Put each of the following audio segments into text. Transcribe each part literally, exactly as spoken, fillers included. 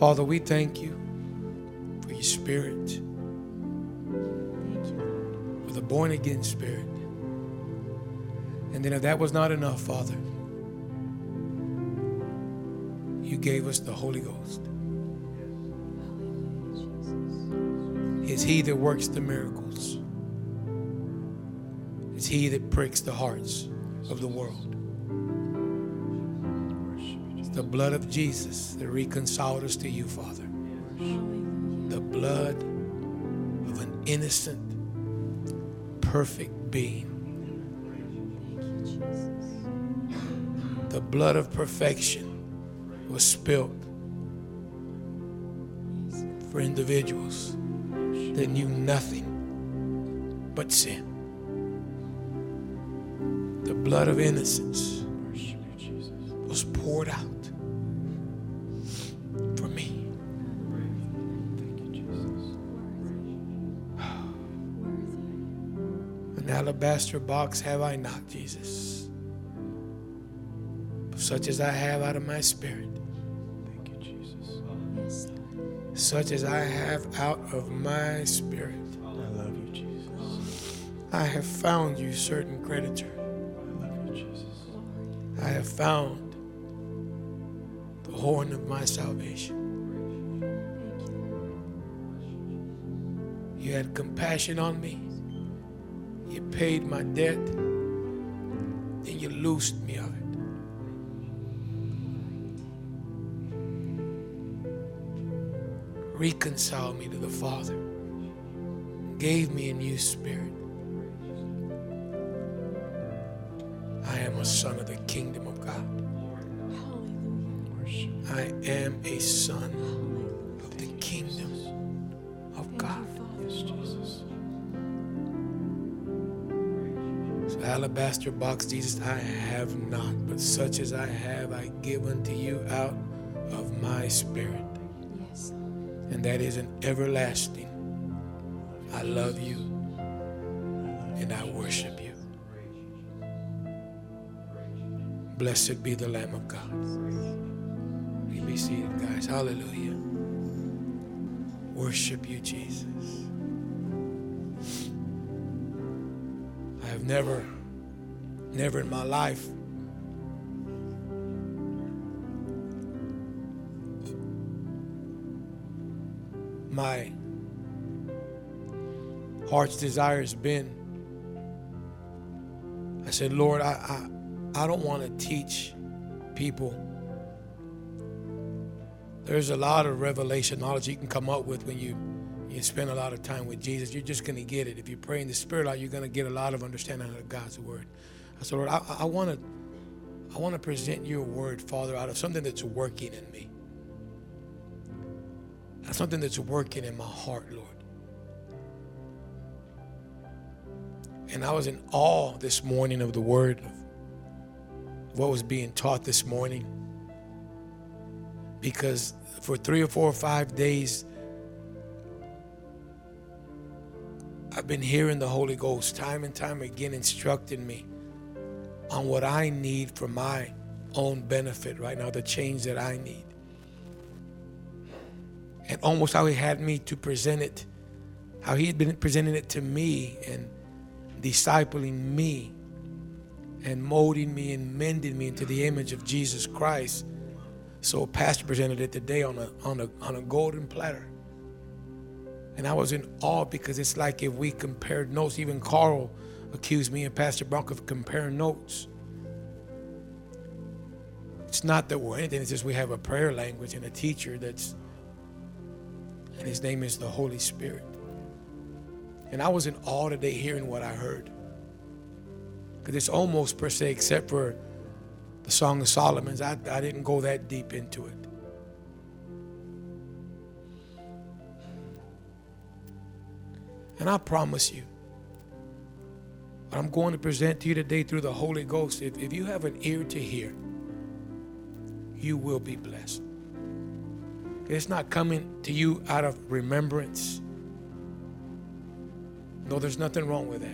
Father, we thank you for your spirit, for the born-again spirit. And then if that was not enough, Father, you gave us the Holy Ghost. It's he that works the miracles. It's he that pricks the hearts of the world. It's the blood of Jesus that reconciled us to you, Father. The blood of an innocent, perfect being. The blood of perfection was spilled for individuals that knew nothing but sin. The blood of innocence was poured out for me. An alabaster box have I not, Jesus, but such as I have out of my spirit. Thank you, Jesus. Such as I have out of my spirit. I love you, Jesus. I have found you, certain creditor. I love you, Jesus. I have found the horn of my salvation. You had compassion on me. You paid my debt. Then you loosed me of it. Reconciled me to the Father. Gave me a new spirit. I am a son of the kingdom of God. I am a son of the kingdom of God. Yes, Jesus. So alabaster box, Jesus, I have not, but such as I have, I give unto you out of my spirit. Yes. And that is an everlasting. I love you and I worship you. Blessed be the Lamb of God. You be seated, guys. Hallelujah. Worship you, Jesus. I have never, never in my life my heart's desire has been, I said, Lord, I, I, I don't want to teach people. There's a lot of revelation knowledge you can come up with when you, you spend a lot of time with Jesus. You're just going to get it. If you pray in the Spirit, you're going to get a lot of understanding of God's word. I said, Lord, I, I want to I want to present your word, Father, out of something that's working in me. Something that's working in my heart, Lord. And I was in awe this morning of the word, of what was being taught this morning. Because for three or four or five days, I've been hearing the Holy Ghost time and time again instructing me on what I need for my own benefit right now, the change that I need. And almost how he had me to present it, how he had been presenting it to me and discipling me and molding me and mending me into the image of Jesus Christ. So a pastor presented it today on a on a on a golden platter. And I was in awe because it's like if we compared notes. Even Carl accused me and Pastor Bronco of comparing notes. It's not that we're anything, it's just we have a prayer language and a teacher that's, and his name is the Holy Spirit. And I was in awe today hearing what I heard. Because it's almost per se, except for the Song of Solomon's, I, I didn't go that deep into it. And I promise you, what I'm going to present to you today through the Holy Ghost, if, if you have an ear to hear, you will be blessed. It's not coming to you out of remembrance. No, there's nothing wrong with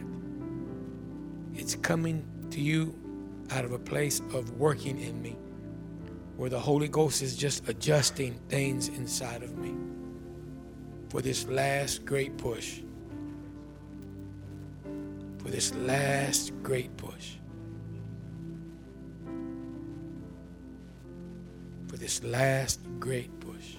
that. It's coming to you out of a place of working in me. where the Holy Ghost is just adjusting things inside of me for this last great push. For this last great push. For this last great push.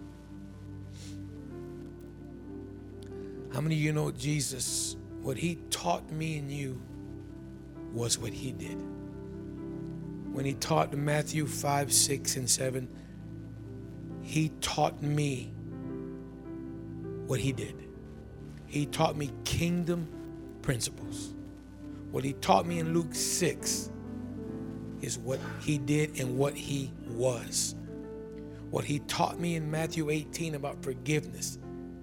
How many of you know Jesus, what he taught me and you was what he did? When he taught Matthew five, six, and seven, he taught me what he did. He taught me kingdom principles. What he taught me in Luke six is what he did and what he was. What he taught me in Matthew eighteen about forgiveness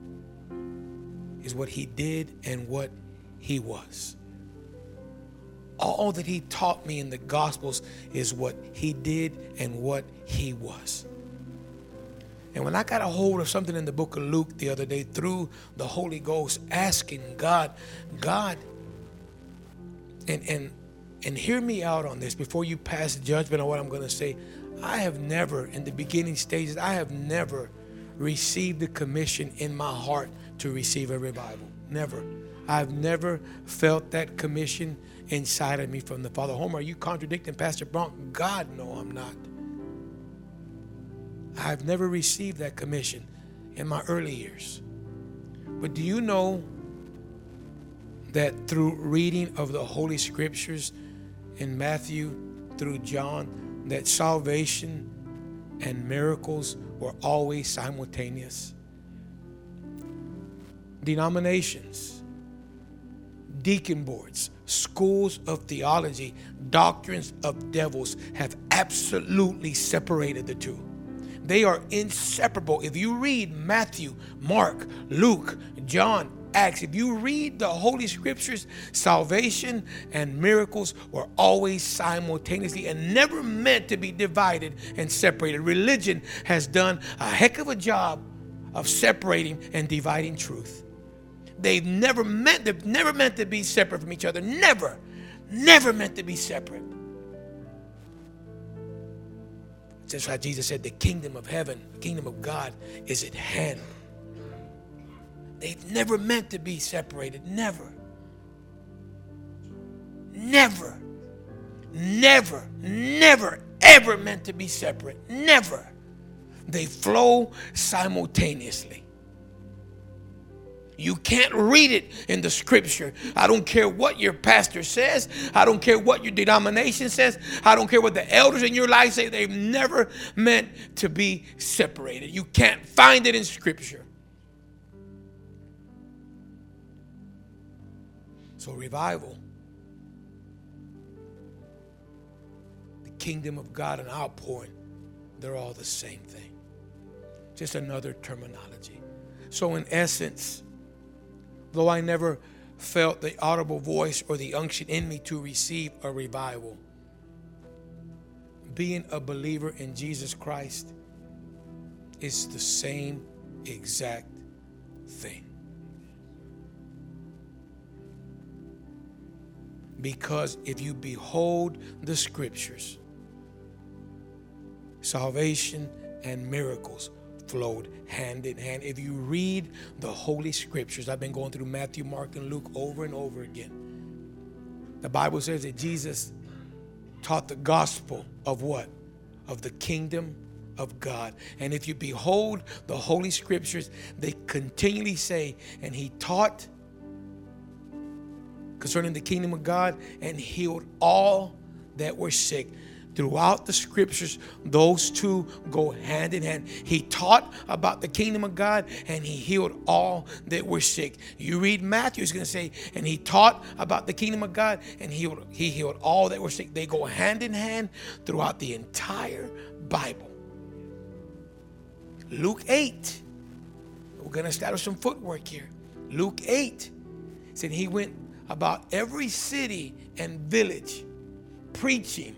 is what he did and what he was. All that he taught me in the Gospels is what he did and what he was. And when I got a hold of something in the book of Luke the other day through the Holy Ghost, asking God, God, and and and hear me out on this before you pass judgment on what I'm going to say. I have never, in the beginning stages, I have never received the commission in my heart to receive a revival. Never. I've never felt that commission inside of me from the Father. Homer, are you contradicting Pastor Bronk? God, no, I'm not. I've never received that commission in my early years. But do you know that through reading of the Holy Scriptures in Matthew through John, that salvation and miracles were always simultaneous? Denominations, deacon boards, schools of theology, doctrines of devils have absolutely separated the two. They are inseparable. If you read Matthew, Mark, Luke, John, Acts, if you read the Holy Scriptures, salvation and miracles were always simultaneously and never meant to be divided and separated. Religion has done a heck of a job of separating and dividing truth. They've never meant, they've never meant to be separate from each other. Never, never meant to be separate. Just like Jesus said, the kingdom of heaven, the kingdom of God is at hand. They've never meant to be separated. Never. Never. Never. Never, ever meant to be separate. Never. They flow simultaneously. You can't read it in the scripture. I don't care what your pastor says. I don't care what your denomination says. I don't care what the elders in your life say. They've never meant to be separated. You can't find it in scripture. So revival, the kingdom of God and outpouring, they're all the same thing. Just another terminology. So in essence, though I never felt the audible voice or the unction in me to receive a revival, being a believer in Jesus Christ is the same exact thing. Because if you behold the scriptures, salvation and miracles flowed hand in hand. If you read the Holy Scriptures, I've been going through Matthew, Mark, and Luke over and over again. The Bible says that Jesus taught the gospel of what? Of the kingdom of God. And if you behold the Holy Scriptures, they continually say, and he taught concerning the kingdom of God and healed all that were sick. Throughout the scriptures, those two go hand in hand. He taught about the kingdom of God and he healed all that were sick. You read Matthew, it's going to say, and he taught about the kingdom of God and he healed, he healed all that were sick. They go hand in hand throughout the entire Bible. Luke eight. We're going to establish some footwork here. Luke eight said he went about every city and village preaching.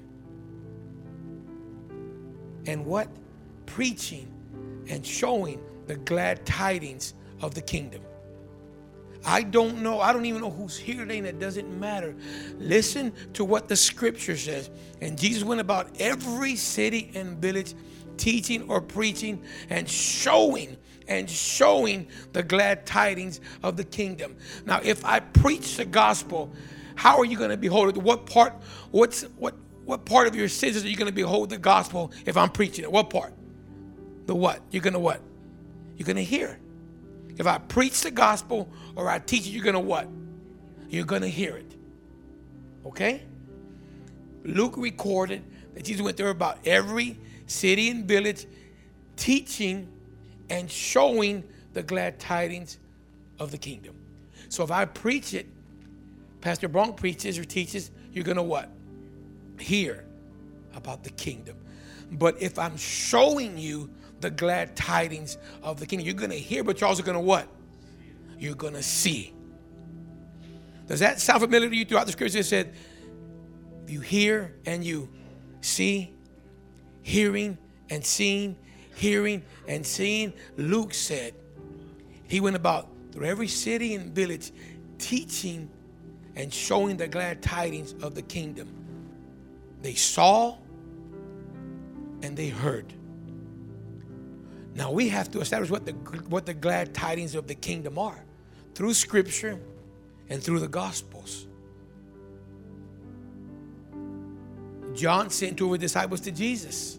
And what? Preaching and showing the glad tidings of the kingdom. I don't know. I don't even know who's here today, and it doesn't matter. Listen to what the scripture says. And Jesus went about every city and village, teaching or preaching and showing and showing the glad tidings of the kingdom. Now, if I preach the gospel, how are you going to behold it? What part, what's, what, what part of your senses are you going to behold the gospel if I'm preaching it? What part? The what? You're going to what? You're going to hear. If I preach the gospel or I teach it, you're going to what? You're going to hear it. Okay? Luke recorded that Jesus went through about every city and village, teaching and showing the glad tidings of the kingdom. So if I preach it, Pastor Bronk preaches or teaches, you're going to what? Hear about the kingdom. But if I'm showing you the glad tidings of the kingdom, you're going to hear, but you're also going to what? You're going to see. Does that sound familiar to you? Throughout the scripture it said, you hear and you see, hearing and seeing, hearing and seeing. Luke said he went about through every city and village teaching and showing the glad tidings of the kingdom. They saw and they heard. Now we have to establish what the what the glad tidings of the kingdom are through scripture and through the gospels. John sent two of his disciples to Jesus.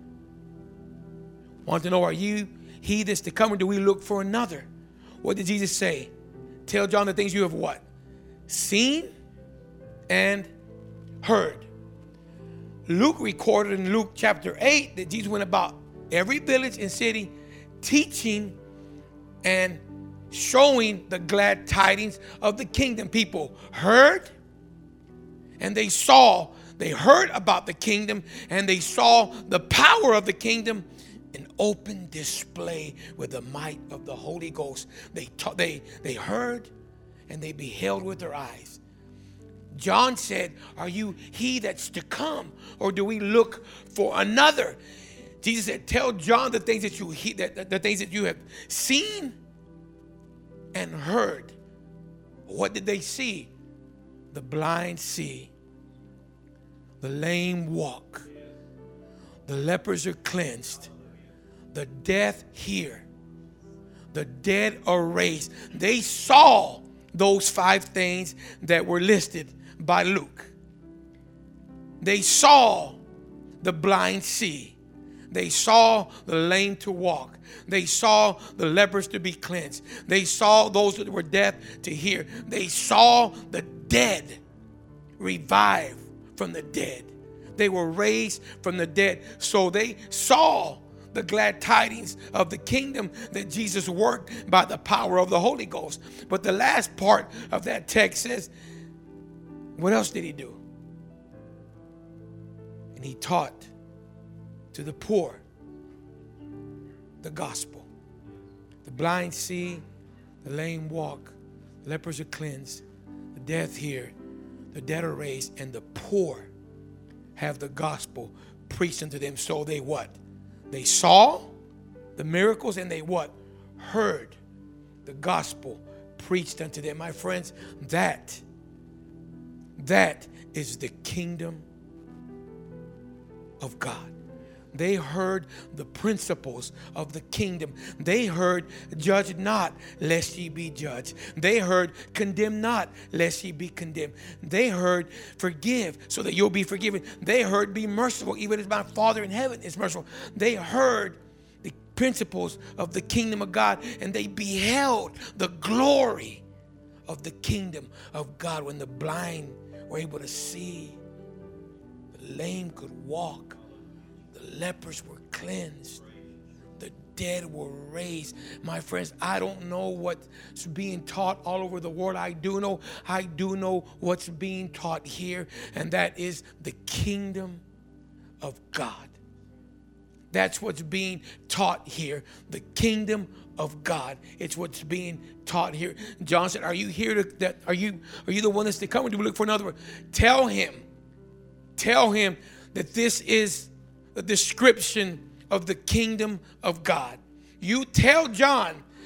Want to know, are you he that's to come, or do we look for another? What did Jesus say? Tell John the things you have what? Seen and heard. Luke recorded in Luke chapter eight that Jesus went about every village and city teaching and showing the glad tidings of the kingdom. People heard and they saw. They heard about the kingdom and they saw the power of the kingdom in open display with the might of the Holy Ghost. They, ta- they, they heard and they beheld with their eyes. John said, are you he that's to come, or do we look for another? Jesus said, tell John the things that you he, that, the things that you have seen and heard. What did they see? The blind see, the lame walk, the lepers are cleansed, the deaf hear, the dead are raised. They saw those five things that were listed by Luke. They saw the blind see. They saw the lame to walk. They saw the lepers to be cleansed. They saw those that were deaf to hear. They saw the dead revived from the dead. They were raised from the dead. So they saw the glad tidings of the kingdom that Jesus worked by the power of the Holy Ghost. But the last part of that text says, what else did he do? And he taught to the poor the gospel. The blind see, the lame walk, the lepers are cleansed, the deaf hear, the dead are raised, and the poor have the gospel preached unto them. So they what? They saw the miracles and they what? Heard the gospel preached unto them. My friends, that, that is the kingdom of God. They heard the principles of the kingdom. They heard, judge not, lest ye be judged. They heard, condemn not, lest ye be condemned. They heard, forgive, so that you'll be forgiven. They heard, be merciful, even as my Father in heaven is merciful. They heard the principles of the kingdom of God, and they beheld the glory of the kingdom of God when the blind were able to see, the lame could walk, the lepers were cleansed, the dead were raised. My friends, I don't know what's being taught all over the world. I do know, I do know what's being taught here, and that is the kingdom of God. That's what's being taught here, the kingdom of God. It's what's being taught here. John said, are you here to, that, are you, are you the one that's to come, or do we look for another one? Tell him, tell him that this is the description of the kingdom of God. You tell John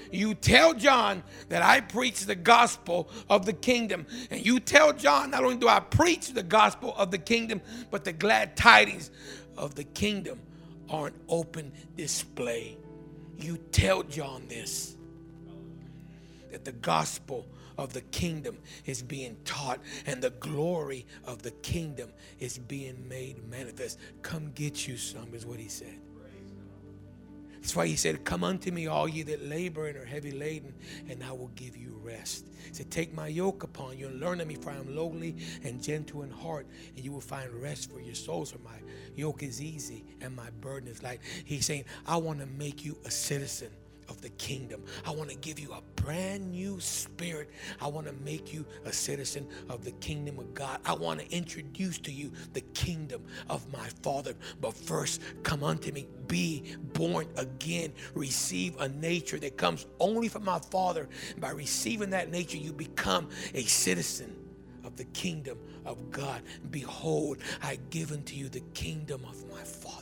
you tell John that I preach the gospel of the kingdom. And you tell John, not only do I preach the gospel of the kingdom, but the glad tidings of the kingdom are on open display. You tell John this, that the gospel of the kingdom is being taught and the glory of the kingdom is being made manifest. Come get you some, is what he said. That's why he said, come unto me, all ye that labor and are heavy laden, and I will give you rest. He said, take my yoke upon you and learn of me, for I am lowly and gentle in heart, and you will find rest for your souls. For my yoke is easy and my burden is light. He's saying, I want to make you a citizen of the kingdom. I want to give you a brand new spirit. I want to make you a citizen of the kingdom of God. I want to introduce to you the kingdom of my Father. But first, come unto me, be born again, receive a nature that comes only from my Father. By receiving that nature, you become a citizen of the kingdom of God. Behold, I give unto you the kingdom of my Father.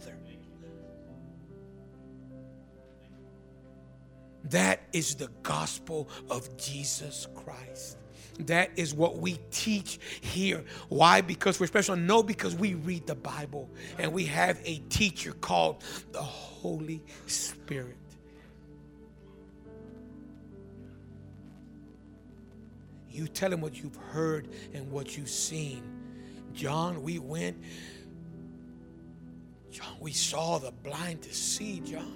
That is the gospel of Jesus Christ. That is what we teach here. Why? Because we're special? No, because we read the Bible and we have a teacher called the Holy Spirit. You tell him what you've heard and what you've seen. John, we went. John, we saw the blind to see, John.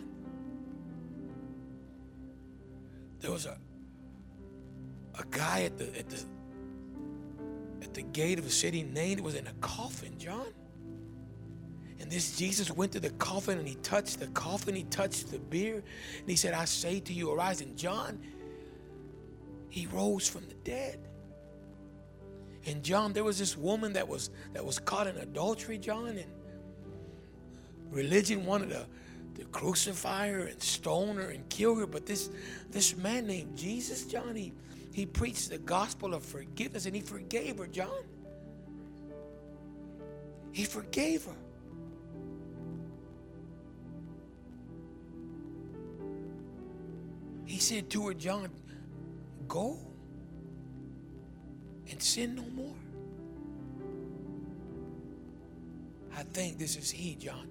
There was a a guy at the at the at the gate of a city named was in a coffin, John. And this Jesus went to the coffin and he touched the coffin, he touched the bier, and he said, I say to you, arise. And John, he rose from the dead. And John, there was this woman that was that was caught in adultery, John, and religion wanted to to crucify her and stone her and kill her. But this, this man named Jesus, John, he, he preached the gospel of forgiveness and he forgave her, John. He forgave her. He said to her, John, go and sin no more. I think this is he, John.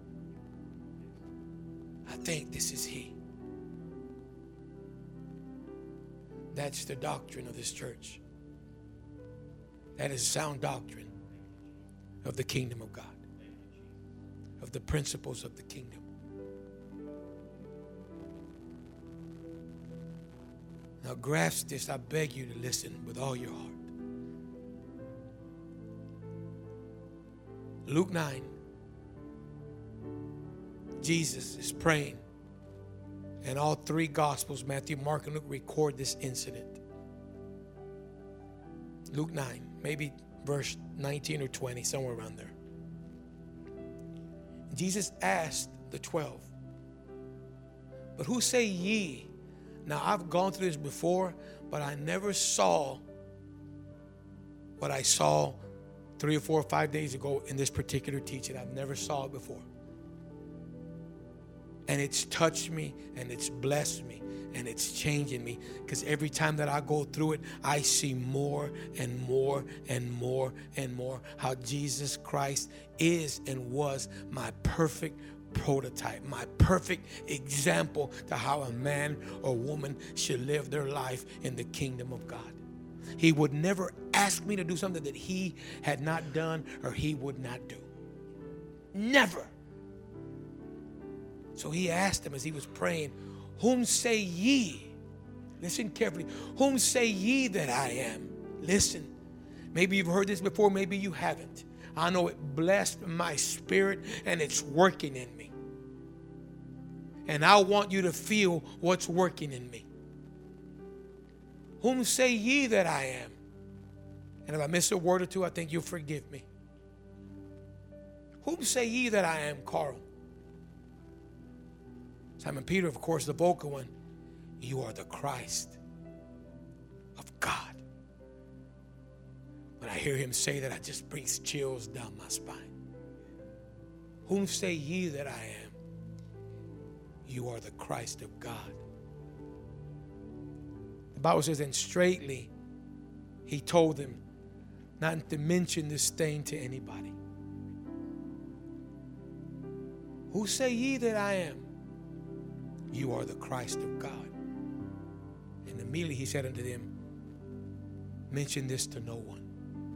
I think this is he. That's the doctrine of this church. That is sound doctrine of the kingdom of God, of the principles of the kingdom. Now grasp this. I beg you to listen with all your heart. Luke nine. Jesus is praying. And all three Gospels, Matthew, Mark, and Luke, record this incident. Luke nine, maybe verse nineteen or twenty, somewhere around there. Jesus asked the twelve, but who say ye? Now, I've gone through this before, but I never saw what I saw three or four or five days ago in this particular teaching. I've never saw it before. And it's touched me and it's blessed me and it's changing me, because every time that I go through it, I see more and more and more and more how Jesus Christ is and was my perfect prototype, my perfect example to how a man or woman should live their life in the kingdom of God. He would never ask me to do something that he had not done or he would not do. Never. So he asked him as he was praying, whom say ye? Listen carefully. Whom say ye that I am? Listen. Maybe you've heard this before, maybe you haven't. I know it blessed my spirit and it's working in me. And I want you to feel what's working in me. Whom say ye that I am? And if I miss a word or two, I think you'll forgive me. Whom say ye that I am, Carl? Simon Peter, of course, the vocal one. You are the Christ of God. When I hear him say that, it just brings chills down my spine. Whom say ye that I am? You are the Christ of God. Bible says, and straightly he told them not to mention this thing to anybody. Who say ye that I am? You are the Christ of God. And immediately he said unto them, mention this to no one.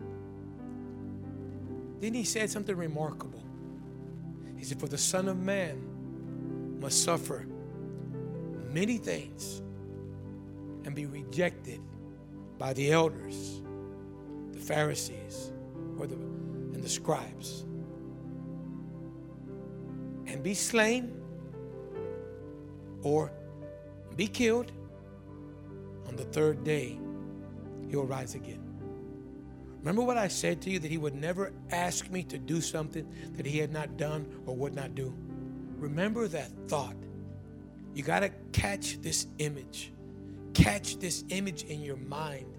Then he said something remarkable. He said, for the Son of Man must suffer many things and be rejected by the elders, the Pharisees, or the, and the scribes, and be slain or be killed. On the third day, he'll rise again. Remember what I said to you, that he would never ask me to do something that he had not done or would not do? Remember that thought. You got to catch this image. Catch this image in your mind.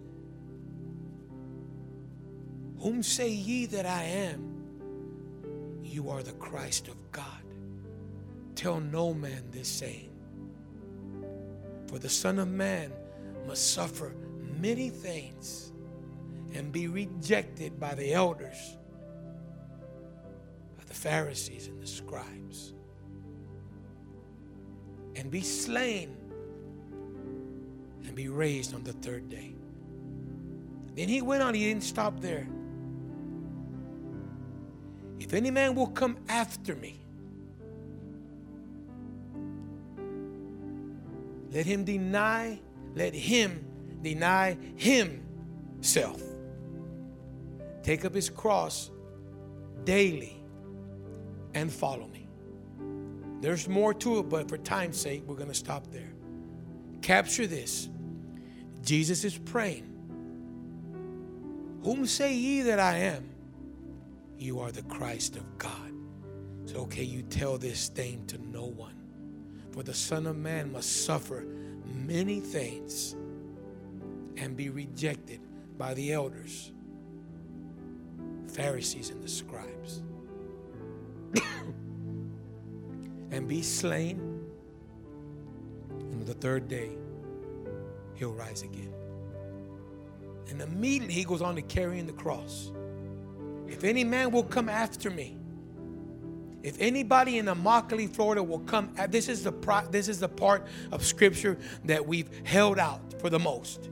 Whom say ye that I am? You are the Christ of God. Tell no man this saying. For the Son of Man must suffer many things and be rejected by the elders, by the Pharisees and the scribes, and be slain and be raised on the third day. Then he went on, he didn't stop there. If any man will come after me, let him deny, let him deny himself. Take up his cross daily and follow me. There's more to it, but for time's sake, we're going to stop there. Capture this. Jesus is praying. Whom say ye that I am? You are the Christ of God. So, okay, you tell this thing to no one. For the Son of Man must suffer many things and be rejected by the elders, Pharisees, and the scribes, and be slain, and on the third day he'll rise again. And immediately he goes on to carrying the cross. If any man will come after me, if anybody in Immokalee, Florida will come, this is the pro, this is the part of Scripture that we've held out for the most.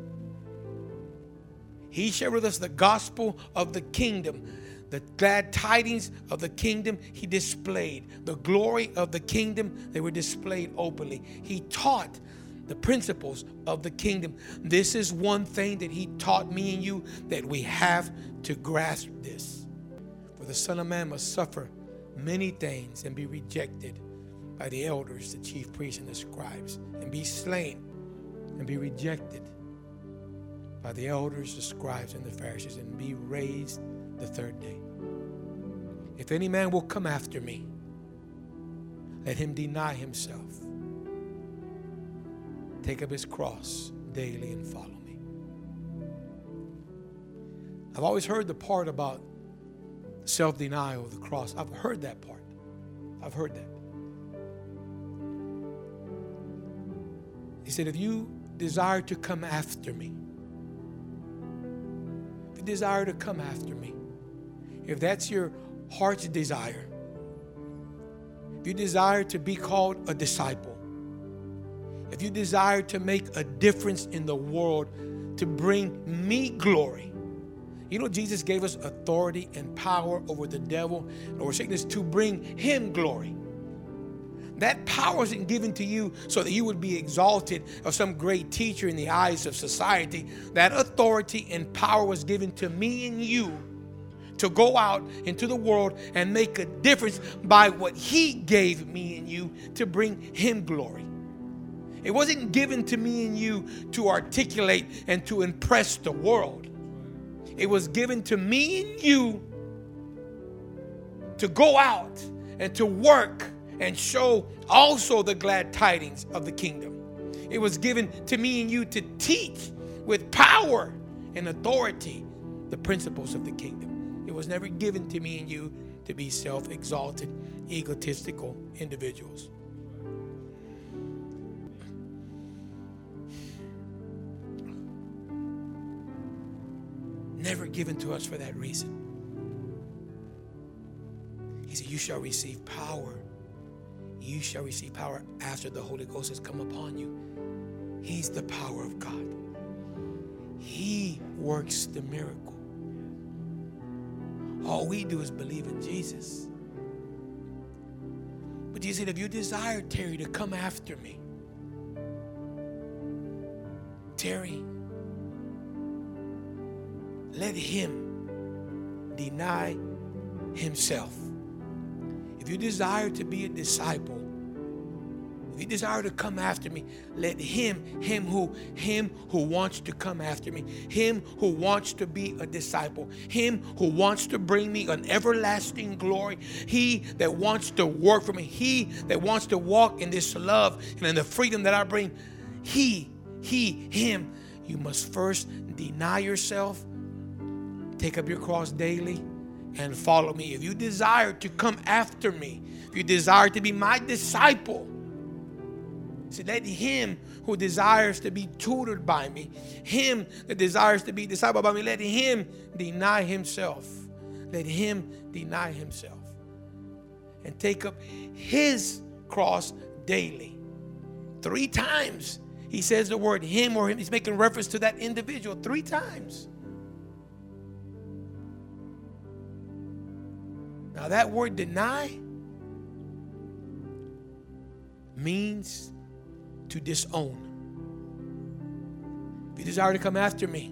He shared with us the gospel of the kingdom, the glad tidings of the kingdom he displayed. The glory of the kingdom, they were displayed openly. He taught the principles of the kingdom. This is one thing that he taught me and you, that we have to grasp this. For the Son of Man must suffer many things and be rejected by the elders, the chief priests, and the scribes, and be slain and be rejected by the elders, the scribes, and the Pharisees, and be raised the third day. If any man will come after me, let him deny himself, take up his cross daily, and follow me. I've always heard the part about self-denial of the cross. I've heard that part. I've heard that. He said, if you desire to come after me, if you desire to come after me, if that's your heart's desire, if you desire to be called a disciple, if you desire to make a difference in the world, to bring me glory. You know, Jesus gave us authority and power over the devil and over sickness to bring him glory. That power isn't given to you so that you would be exalted or some great teacher in the eyes of society. That authority and power was given to me and you to go out into the world and make a difference by what he gave me and you to bring him glory. It wasn't given to me and you to articulate and to impress the world. It was given to me and you to go out and to work and show also the glad tidings of the kingdom. It was given to me and you to teach with power and authority the principles of the kingdom. It was never given to me and you to be self-exalted, egotistical individuals. never given to us for that reason. He said, you shall receive power. You shall receive power after the Holy Ghost has come upon you. He's the power of God. He works the miracle. All we do is believe in Jesus. But he said, if you desire, Terry, to come after me, Terry, let him deny himself. If you desire to be a disciple, if you desire to come after me, let him, him who, him who wants to come after me, him who wants to be a disciple, him who wants to bring me an everlasting glory, he that wants to work for me, he that wants to walk in this love and in the freedom that I bring, he, he, him, you must first deny yourself, take up your cross daily, and follow me. If you desire to come after me, if you desire to be my disciple, so let him who desires to be tutored by me, him that desires to be discipled by me, let him deny himself. Let him deny himself and take up his cross daily. Three times he says the word him or him. He's making reference to that individual three times. Now that word deny means to disown. If you desire to come after me,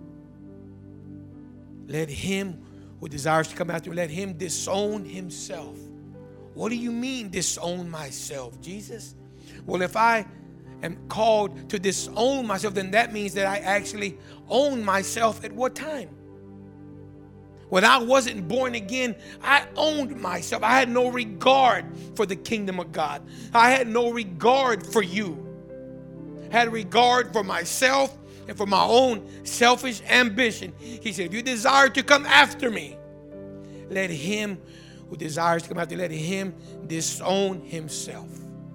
let him who desires to come after me, let him disown himself. What do you mean disown myself, Jesus? Well, if I am called to disown myself, then that means that I actually own myself at what time? When I wasn't born again, I owned myself. I had no regard for the kingdom of God. I had no regard for you. I had regard for myself and for my own selfish ambition. He said, if you desire to come after me, let him who desires to come after me, let him disown himself.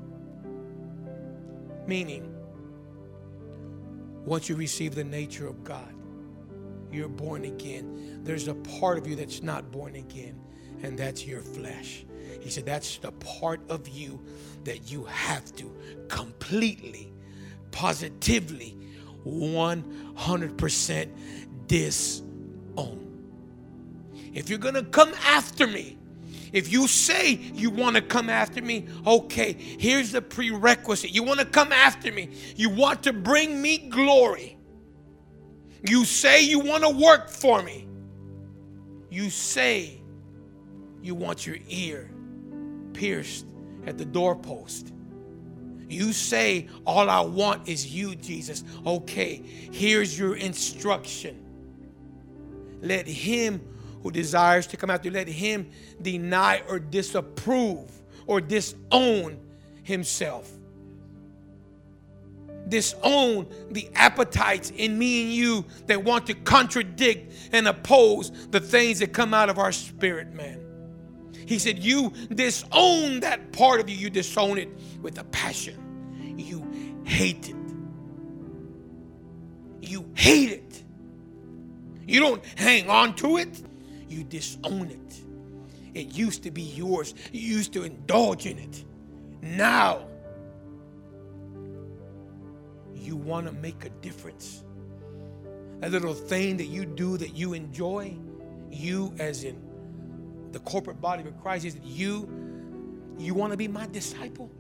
Meaning, once you receive the nature of God, you're born again. There's a part of you that's not born again, and that's your flesh. He said that's the part of you that you have to completely, positively, one hundred percent disown. If you're going to come after me, if you say you want to come after me, okay, here's the prerequisite. You want to come after me. You want to bring me glory. You say you want to work for me. You say you want your ear pierced at the doorpost. You say, all I want is you, Jesus. Okay, here's your instruction. Let him who desires to come after you, let him deny or disapprove or disown himself. Disown the appetites in me and you that want to contradict and oppose the things that come out of our spirit, man. He said, you disown that part of you. You disown it with a passion. You hate it. You hate it. You don't hang on to it. You disown it. It used to be yours. You used to indulge in it. Now, you want to make a difference. That little thing that you do that you enjoy, you as in the corporate body of Christ, is that you, you want to be my disciple?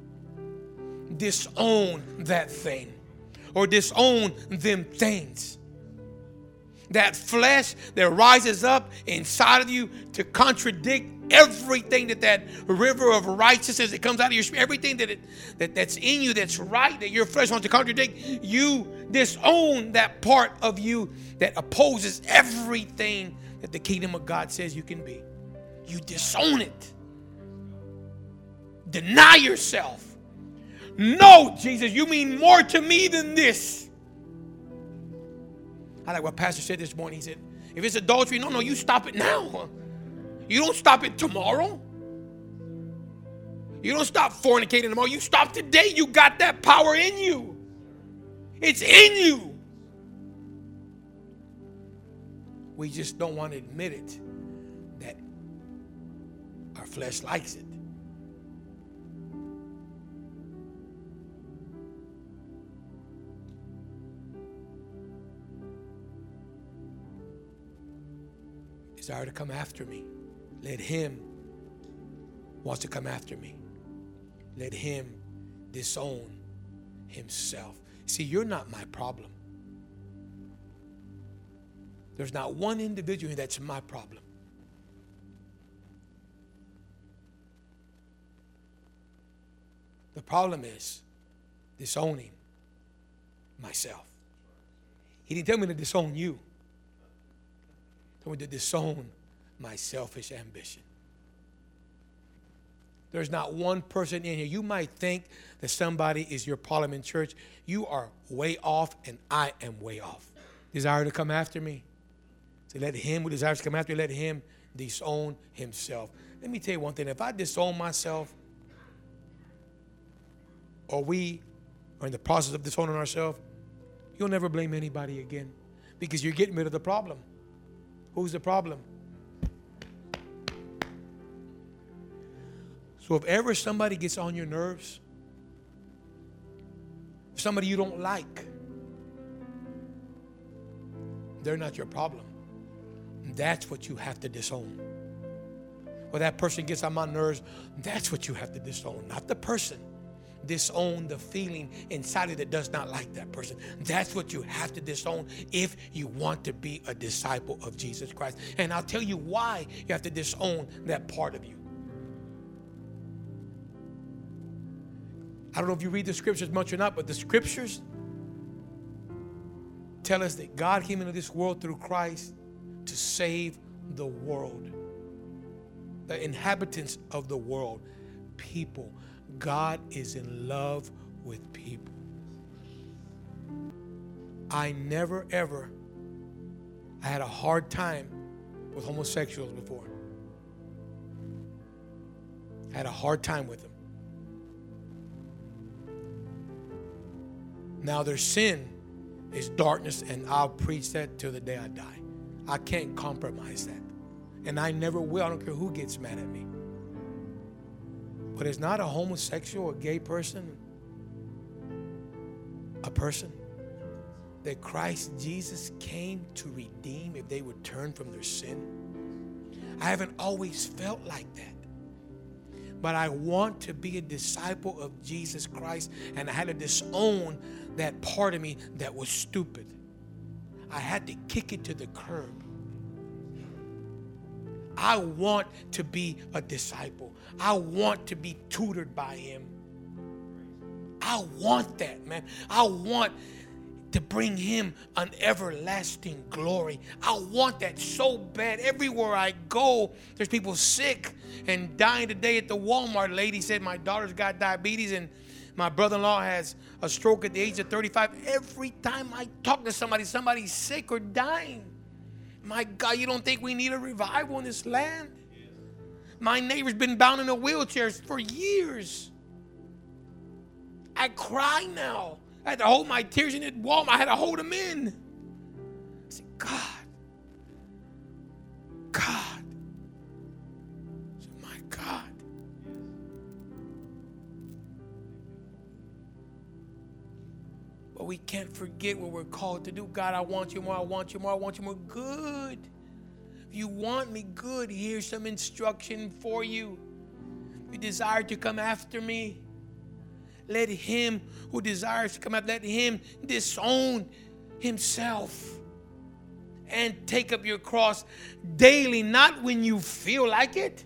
Disown that thing or disown them things. That flesh that rises up inside of you to contradict everything that that river of righteousness that comes out of your spirit, everything that, it, that that's in you that's right, that your flesh wants to contradict, you disown that part of you that opposes everything that the kingdom of God says you can be. You disown it. Deny yourself. No, Jesus, you mean more to me than this. I like what Pastor said this morning. He said, if it's adultery, no, no, you stop it now. You don't stop it tomorrow. You don't stop fornicating tomorrow. You stop today. You got that power in you. It's in you. We just don't want to admit it, that our flesh likes it. Desire to come after me. Let him wants to come after me. Let him disown himself. See, you're not my problem. There's not one individual that's my problem. The problem is disowning myself. He didn't tell me to disown you. He told me to disown my selfish ambition. There's not one person in here. You might think that somebody is your problem in church. You are way off, and I am way off. Desire to come after me. So let him who desires to come after me, let him disown himself. Let me tell you one thing. If I disown myself, or we are in the process of disowning ourselves, you'll never blame anybody again, because you're getting rid of the problem. Who's the problem? So if ever somebody gets on your nerves, somebody you don't like, they're not your problem. That's what you have to disown. Or that person gets on my nerves, that's what you have to disown, not the person. Disown the feeling inside of you that does not like that person. That's what you have to disown if you want to be a disciple of Jesus Christ. And I'll tell you why you have to disown that part of you. I don't know if you read the scriptures much or not, but the scriptures tell us that God came into this world through Christ to save the world, the inhabitants of the world, people. God is in love with people. I never, ever, I had a hard time with homosexuals before. I had a hard time with them. Now their sin is darkness, and I'll preach that till the day I die. I can't compromise that. And I never will. I don't care who gets mad at me. But it's not a homosexual, a gay person, a person that Christ Jesus came to redeem if they would turn from their sin. I haven't always felt like that. But I want to be a disciple of Jesus Christ, and I had to disown that part of me that was stupid. I had to kick it to the curb. I want to be a disciple. I want to be tutored by him. I want that, man. I want to bring him an everlasting glory. I want that so bad. Everywhere I go, there's people sick and dying today at the Walmart. Lady said my daughter's got diabetes and my brother-in-law has a stroke at the age of thirty-five. Every time I talk to somebody, somebody's sick or dying. My God, you don't think we need a revival in this land? My neighbor's been bound in a wheelchair for years. I cry now. I had to hold my tears in at Walmart. I had to hold them in. I said, God, God. I said, my God. But we can't forget what we're called to do. God, I want you more. I want you more. I want you more. Good. If you want me, good. Here's some instruction for you. If you desire to come after me, let him who desires to come out, let him disown himself and take up your cross daily, not when you feel like it.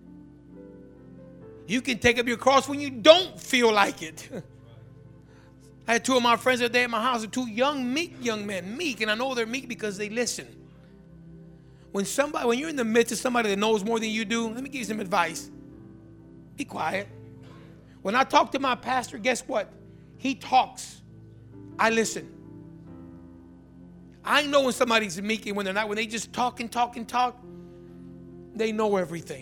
You can take up your cross when you don't feel like it. I had two of my friends the other day at my house, two young, meek young men, meek, and I know they're meek because they listen. When somebody, when you're in the midst of somebody that knows more than you do, let me give you some advice. Be quiet. When I talk to my pastor, guess what? He talks. I listen. I know when somebody's meek and when they're not. When they just talk and talk and talk, they know everything.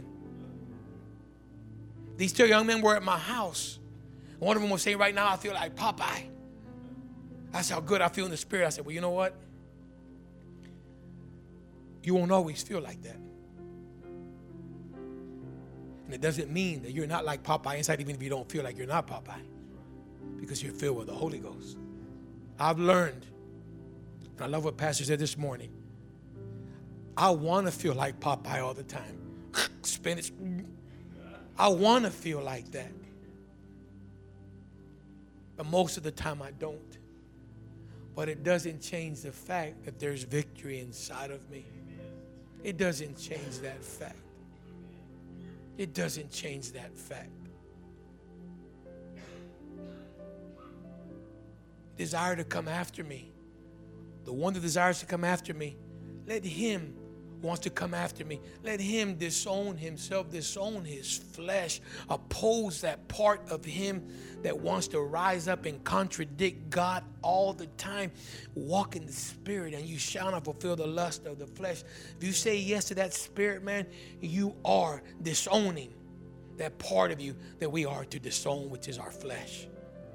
These two young men were at my house. One of them was saying, right now I feel like Popeye. That's how good I feel in the spirit. I said, well, you know what? You won't always feel like that. And it doesn't mean that you're not like Popeye inside, even if you don't feel like you're not Popeye, because you're filled with the Holy Ghost. I've learned, and I love what Pastor said this morning, I want to feel like Popeye all the time. Spinach. I want to feel like that. But most of the time I don't. But it doesn't change the fact that there's victory inside of me. It doesn't change that fact. It doesn't change that fact. Desire to come after me. The one that desires to come after me, let him wants to come after me. Let him disown himself, disown his flesh, oppose that part of him that wants to rise up and contradict God all the time. Walk in the Spirit, and you shall not fulfill the lust of the flesh. If you say yes to that spirit, man, you are disowning that part of you that we are to disown, which is our flesh.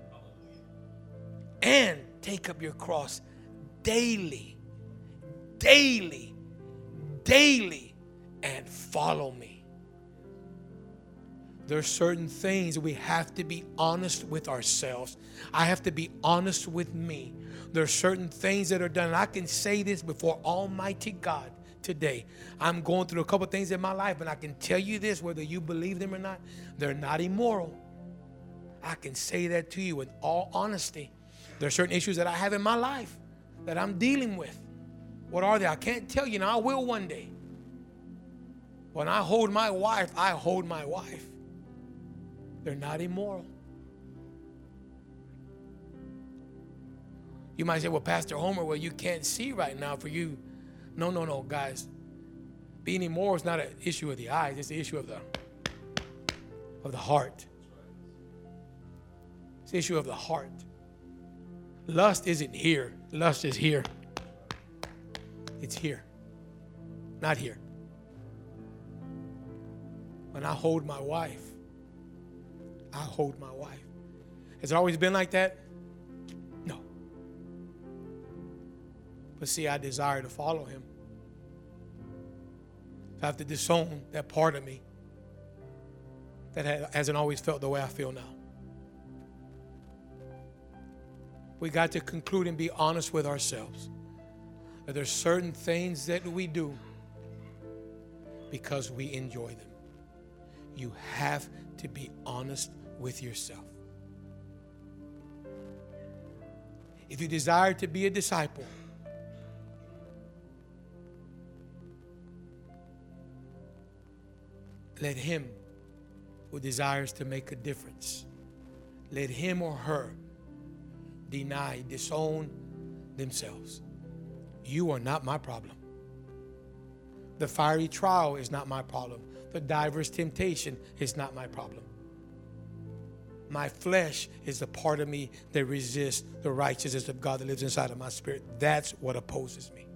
And take up your cross daily, daily, daily, and follow me. There's certain things we have to be honest with ourselves. I have to be honest with me. There's certain things that are done. And I can say this before Almighty God today. I'm going through a couple things in my life, and I can tell you this, whether you believe them or not, they're not immoral. I can say that to you with all honesty. There are certain issues that I have in my life that I'm dealing with. What are they? I can't tell you now. I will one day. When I hold my wife, I hold my wife. They're not immoral. You might say, well, Pastor Homer, well, you can't see right now for you. No, no, no, guys. Being immoral is not an issue of the eyes. It's the issue of the, of the heart. It's the issue of the heart. Lust isn't here. Lust is here. It's here, not here. When I hold my wife, I hold my wife. Has it always been like that? No. But see, I desire to follow him. I have to disown that part of me that hasn't always felt the way I feel now. We got to conclude and be honest with ourselves. That there's certain things that we do because we enjoy them. You have to be honest with yourself. If you desire to be a disciple, let him who desires to make a difference, let him or her deny, disown themselves. You are not my problem. The fiery trial is not my problem. The diverse temptation is not my problem. My flesh is the part of me that resists the righteousness of God that lives inside of my spirit. That's what opposes me.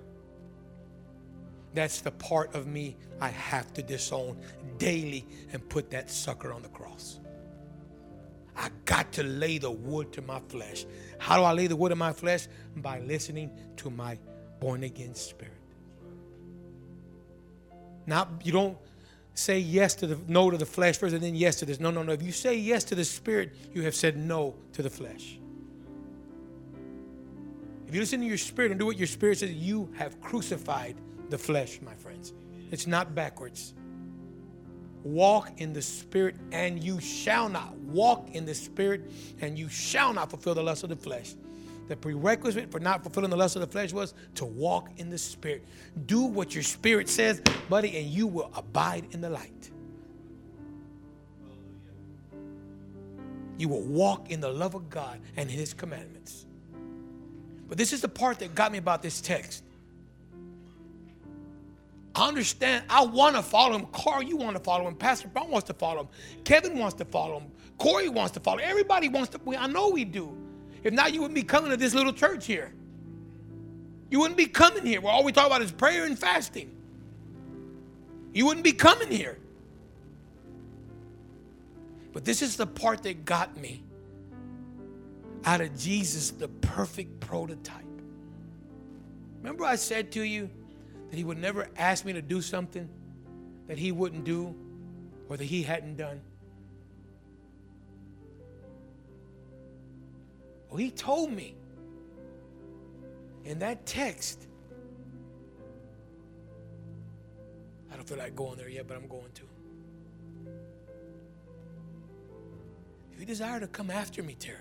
That's the part of me I have to disown daily and put that sucker on the cross. I got to lay the wood to my flesh. How do I lay the wood in my flesh? By listening to my born-again spirit. Now, you don't say yes to the no to the flesh first and then yes to this. No, no, no. If you say yes to the spirit, you have said no to the flesh. If you listen to your spirit and do what your spirit says, you have crucified the flesh, my friends. It's not backwards. Walk in the Spirit, and you shall not. Walk in the Spirit, and you shall not fulfill the lust of the flesh. The prerequisite for not fulfilling the lust of the flesh was to walk in the Spirit. Do what your Spirit says, buddy, and you will abide in the light. You will walk in the love of God and His commandments. But this is the part that got me about this text. I understand. I want to follow him. Carl, you want to follow him. Pastor Brown wants to follow him. Kevin wants to follow him. Corey wants to follow him. Everybody wants to. I know we do. If not, you wouldn't be coming to this little church here. You wouldn't be coming here where all we talk about is prayer and fasting. You wouldn't be coming here. But this is the part that got me out of Jesus, the perfect prototype. Remember I said to you that he would never ask me to do something that he wouldn't do or that he hadn't done. Well, he told me in that text. I don't feel like going there yet, but I'm going to. If you desire to come after me, Terry,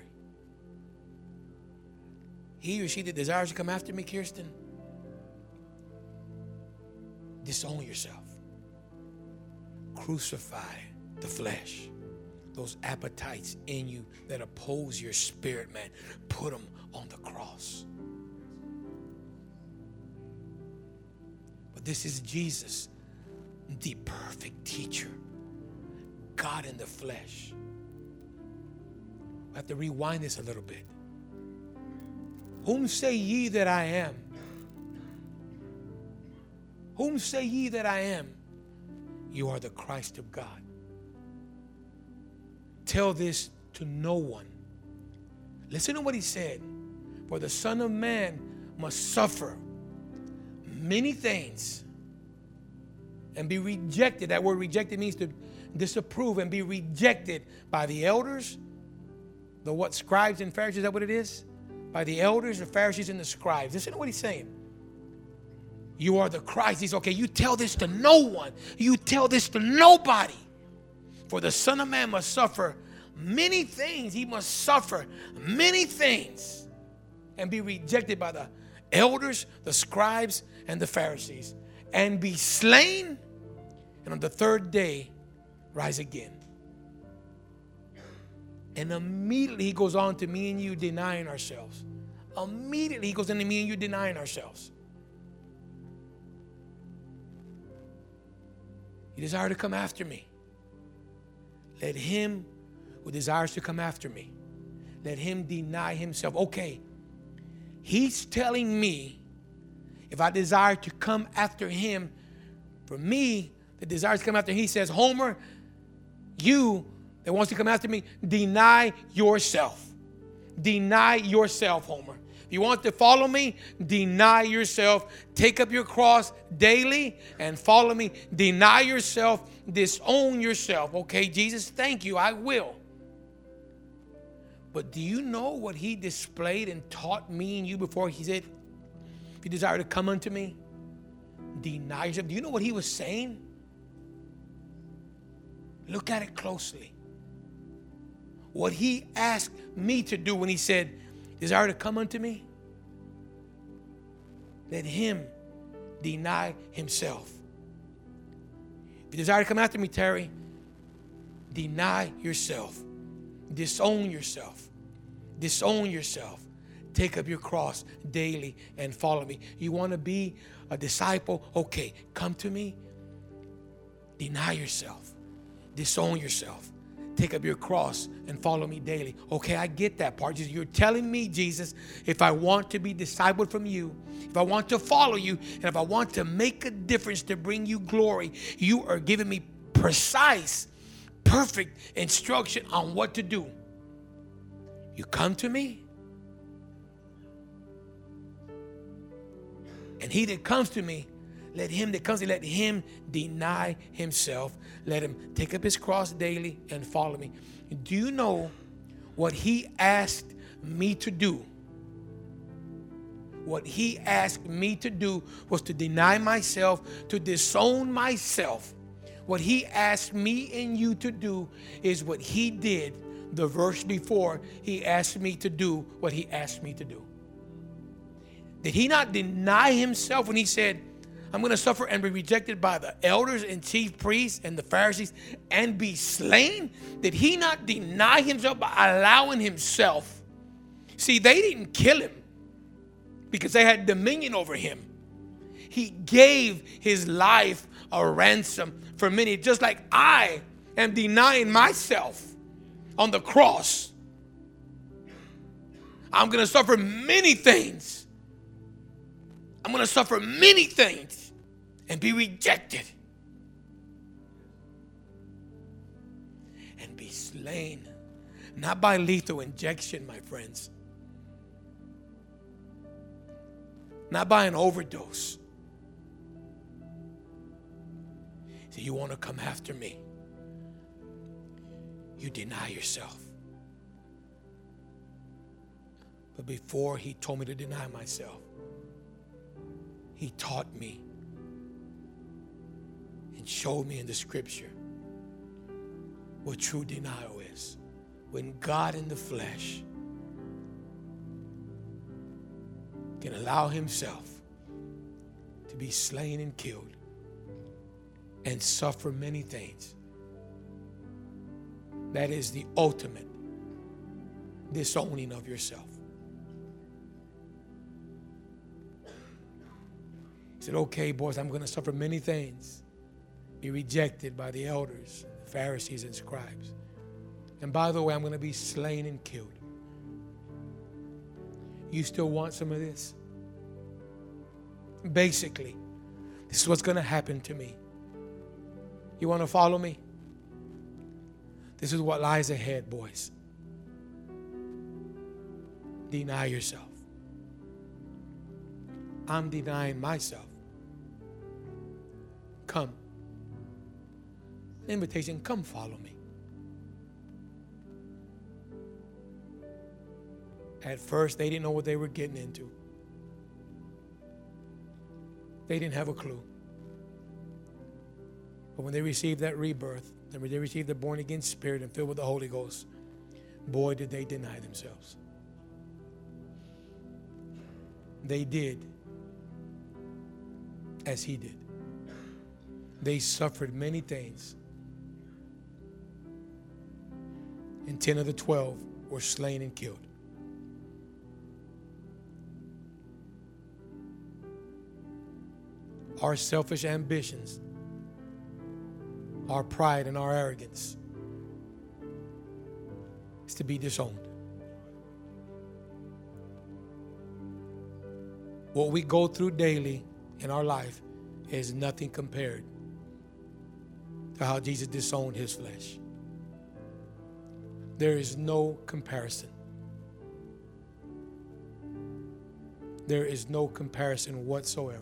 he or she that desires to come after me, Kirsten, disown yourself. Crucify the flesh. Those appetites in you that oppose your spirit, man, put them on the cross. But this is Jesus, the perfect teacher, God in the flesh. I have to rewind this a little bit. Whom say ye that I am? Whom say ye that I am? You are the Christ of God. Tell this to no one. Listen to what he said. For the Son of Man must suffer many things and be rejected. That word rejected means to disapprove and be rejected by the elders, the what, scribes and Pharisees. Is that what it is? By the elders, the Pharisees, and the scribes. Listen to what he's saying. You are the Christ. He's okay. You tell this to no one. You tell this to nobody. For the Son of Man must suffer many things. He must suffer many things and be rejected by the elders, the scribes, and the Pharisees, and be slain, and on the third day rise again. And immediately he goes on to me and you denying ourselves. Immediately he goes into me and you denying ourselves. You desire to come after me. Let him who desires to come after me, let him deny himself. Okay, he's telling me if I desire to come after him, for me, the desire to come after him, he says, Homer, you that wants to come after me, deny yourself. Deny yourself, Homer. If you want to follow me, deny yourself. Take up your cross daily and follow me. Deny yourself. Disown yourself. Okay, Jesus, thank you. I will. But do you know what he displayed and taught me and you before he said, if you desire to come unto me, deny yourself? Do you know what he was saying? Look at it closely. What he asked me to do when he said, desire to come unto me, let him deny himself. If you desire to come after me, Terry, deny yourself. Disown yourself. Disown yourself. Take up your cross daily and follow me. You want to be a disciple? Okay, come to me. Deny yourself. Disown yourself. Take up your cross and follow me daily. Okay, I get that part. You're telling me, Jesus, if I want to be discipled from you, if I want to follow you, and if I want to make a difference to bring you glory, you are giving me precise, perfect instruction on what to do. You come to me, and he that comes to me, let him that comes to me, let him deny himself. Let him take up his cross daily and follow me. Do you know what he asked me to do? What he asked me to do was to deny myself, to disown myself. What he asked me and you to do is what he did the verse before. He asked me to do what he asked me to do. Did he not deny himself when he said, I'm going to suffer and be rejected by the elders and chief priests and the Pharisees and be slain? Did he not deny himself by allowing himself? See, they didn't kill him because they had dominion over him. He gave his life a ransom for many, just like I am denying myself on the cross. I'm going to suffer many things. I'm going to suffer many things and be rejected and be slain, not by lethal injection, my friends, not by an overdose, So you want to come after me? You deny yourself. But before he told me to deny myself, he taught me and showed me in the scripture what true denial is. When God in the flesh can allow himself to be slain and killed and suffer many things, that is the ultimate disowning of yourself. He said, okay, boys, I'm going to suffer many things, be rejected by the elders, the Pharisees, and scribes. And by the way, I'm going to be slain and killed. You still want some of this? Basically, this is what's going to happen to me. You want to follow me? This is what lies ahead, boys. Deny yourself. I'm denying myself. Come. Invitation, come follow me. At first, they didn't know what they were getting into. They didn't have a clue. But when they received that rebirth, and when they received the born-again spirit and filled with the Holy Ghost, boy, did they deny themselves. They did as he did. They suffered many things. And ten of the twelve were slain and killed. Our selfish ambitions, our pride and our arrogance is to be disowned. What we go through daily in our life is nothing compared to how Jesus disowned his flesh. There is no comparison. There is no comparison whatsoever.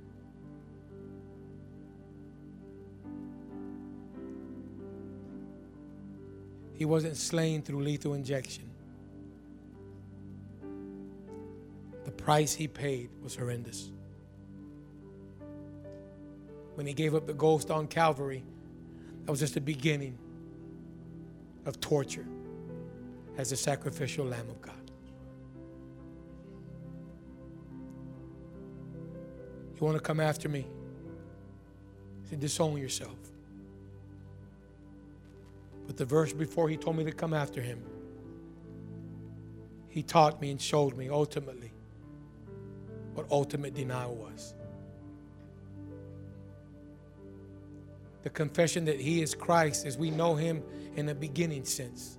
He wasn't slain through lethal injection. The price he paid was horrendous. When he gave up the ghost on Calvary, that was just the beginning of torture as the sacrificial Lamb of God. You want to come after me? He said, disown yourself. But the verse before he told me to come after him, he taught me and showed me ultimately what ultimate denial was. The confession that he is Christ as we know him in a beginning sense.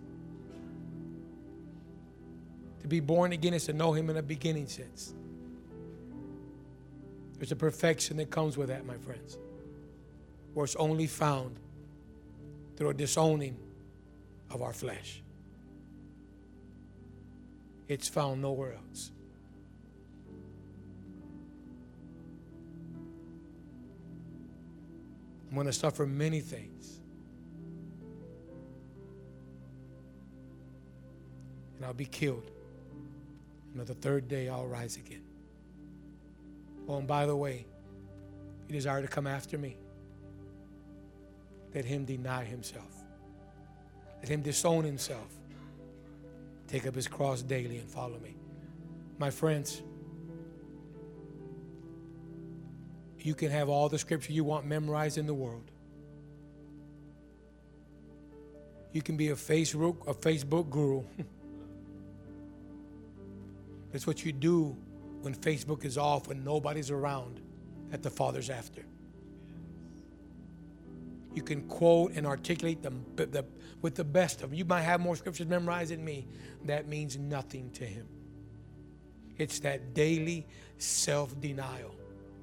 To be born again is to know him in a beginning sense. There's a perfection that comes with that, my friends, where it's only found through a disowning of our flesh. It's found nowhere else. I'm going to suffer many things. And I'll be killed. And on the third day, I'll rise again. Oh, and by the way, if you desire to come after me, let him deny himself. Let him disown himself. Take up his cross daily and follow me. My friends, you can have all the scripture you want memorized in the world. You can be a Facebook, a Facebook guru. That's what you do when Facebook is off, when nobody's around, that the Father's after. You can quote and articulate them the, with the best of them. You might have more scriptures memorized than me. That means nothing to him. It's that daily self-denial.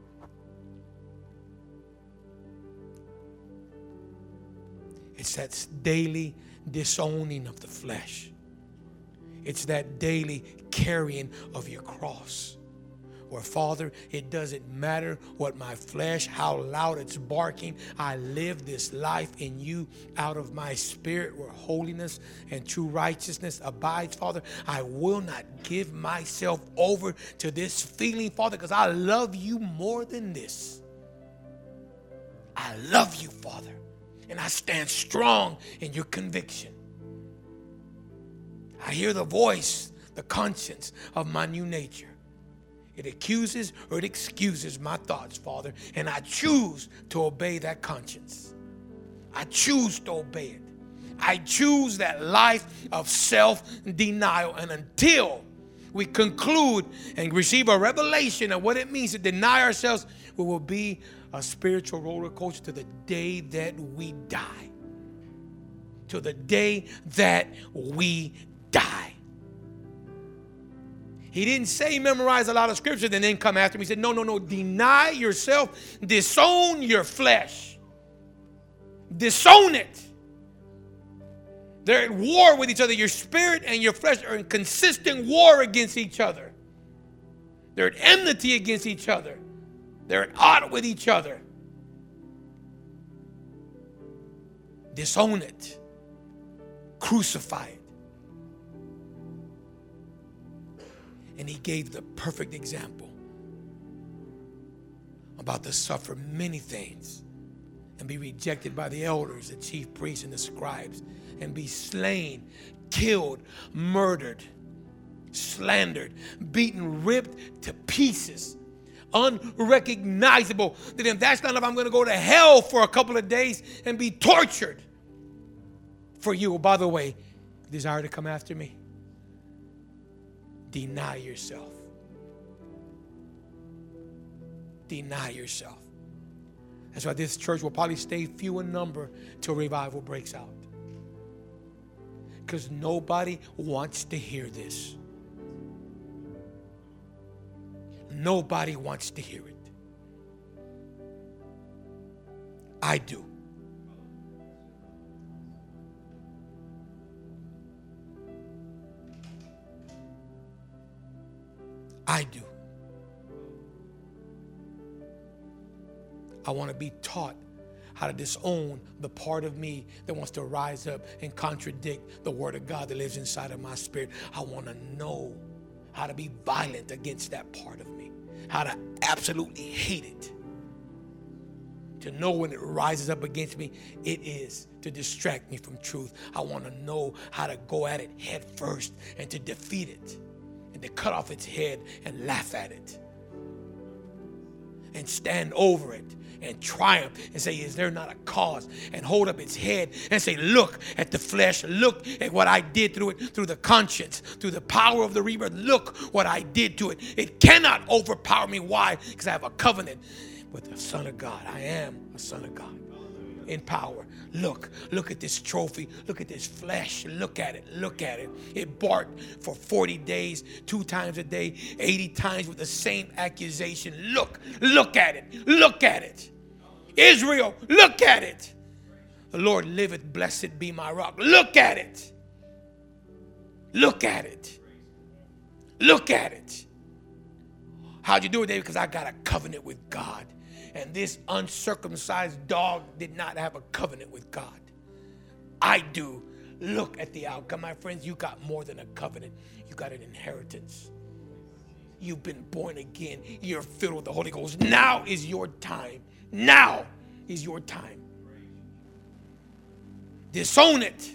It's that daily disowning of the flesh. It's that daily carrying of your cross. Where, Father, it doesn't matter what my flesh, how loud it's barking. I live this life in you out of my spirit where holiness and true righteousness abides, Father. I will not give myself over to this feeling, Father, because I love you more than this. I love you, Father, and I stand strong in your conviction. I hear the voice, the conscience of my new nature. It accuses or it excuses my thoughts, Father, and I choose to obey that conscience. I choose to obey it. I choose that life of self-denial, and until we conclude and receive a revelation of what it means to deny ourselves, we will be a spiritual roller coaster to the day that we die. To the day that we die. He didn't say memorize a lot of scriptures and then come after me. He said, no, no, no. Deny yourself. Disown your flesh. Disown it. They're at war with each other. Your spirit and your flesh are in consistent war against each other. They're at enmity against each other. They're at odds with each other. Disown it. Crucify it. And he gave the perfect example about to suffer many things and be rejected by the elders, the chief priests, and the scribes, and be slain, killed, murdered, slandered, beaten, ripped to pieces, unrecognizable. Then that's not if I'm going to go to hell for a couple of days and be tortured for you. Oh, by the way, desire to come after me? Deny yourself. Deny yourself. That's why this church will probably stay few in number till revival breaks out. Because nobody wants to hear this. Nobody wants to hear it. I do. I do. I want to be taught how to disown the part of me that wants to rise up and contradict the word of God that lives inside of my spirit. I want to know how to be violent against that part of me, how to absolutely hate it. To know when it rises up against me, it is to distract me from truth. I want to know how to go at it head first and to defeat it. And to cut off its head and laugh at it. And stand over it and triumph and say, is there not a cause? And hold up its head and say, look at the flesh. Look at what I did through it, through the conscience, through the power of the rebirth. Look what I did to it. It cannot overpower me. Why? Because I have a covenant with the Son of God. I am a son of God in power. Look, look at this trophy. Look at this flesh. Look at it. Look at it. It barked for forty days, two times a day, eighty times with the same accusation. Look, look at it. Look at it. Israel, look at it. The Lord liveth, blessed be my rock. Look at it. Look at it. Look at it. How'd you do it, David? Because I got a covenant with God. And this uncircumcised dog did not have a covenant with God. I do. Look at the outcome, my friends. You got more than a covenant. You got an inheritance. You've been born again. You're filled with the Holy Ghost. Now is your time. Now is your time. Disown it.